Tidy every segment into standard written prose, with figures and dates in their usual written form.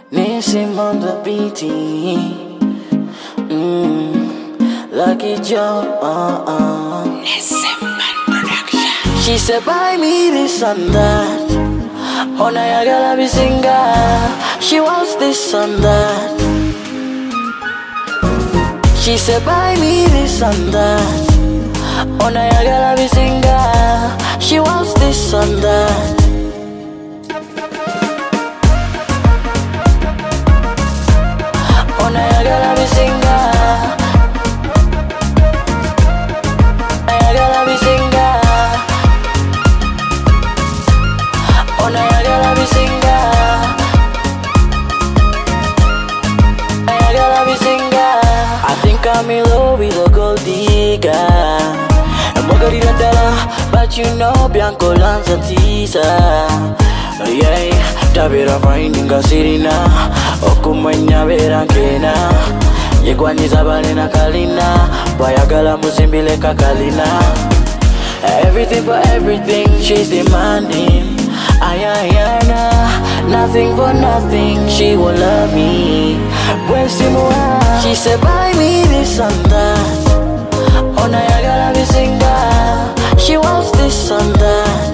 Nissim on the BT. Lucky Joe. She said, buy me this and that. Oh, now I gotta be singer. She wants this and that. She said, buy me this and that. Oh, now I gotta be singer. She wants this and that. Oh, now I gotta be singer. I gotta be singer. Oh, now I gotta be singer. I gotta be singer. I think I'm in love with a gold digger. I'm Margarita Della, but you know Bianco Lanzatisa. Yeah, Tabira finding a sirina. Okumanya Verankena. Yegwaniza Balena Kalina. Bayagala Musimbile Kakalina. Everything for everything she's demanding. Ayana, nothing for nothing, she will love me. She said, buy me this and that. Oh, now I gotta be singer. She wants this and that.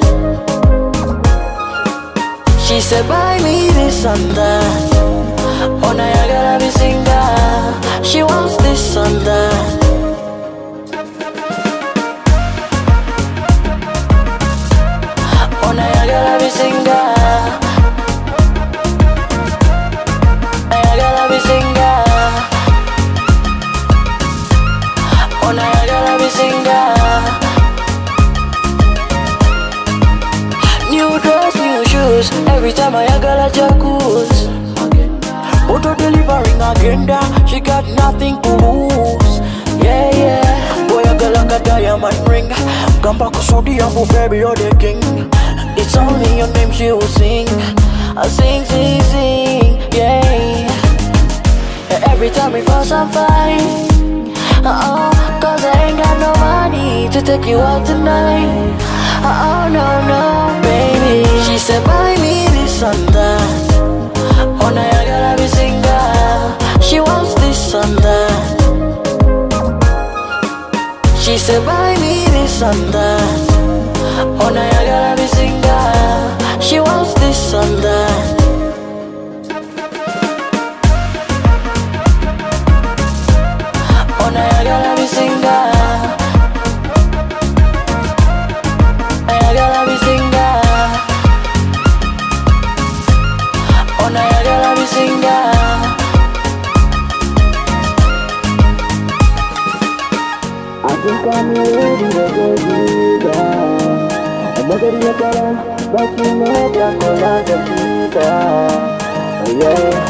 She said, buy me this and that. Oh, now I gotta be singer. She wants this and that. Oh, now I gotta be singer. I gotta be singer. Oh, now I gotta be singer. New dress, new shoes. Every time I gotta jacuzzi. Auto delivering agenda. She got nothing to lose. Yeah, yeah. Boy, I got like a diamond ring. Come back, sodium, baby, you're the king. It's only your name she will sing. I sing, sing, sing, yeah. Every time we fuss and fight. Cause I ain't got no money to take you out tonight. Oh, no, no, baby. She said, buy me this and that. Oh, now I gotta be singer. She wants this and that. She said, buy me this and that. Oh, now I gotta be singer. She wants this and that. Oh, now I gotta be singer. I gotta be singer. Oh, now I gotta be singer. I think I'm ready to go deeper. I'm not gonna let go, but you know that I'm gonna let go. Yeah.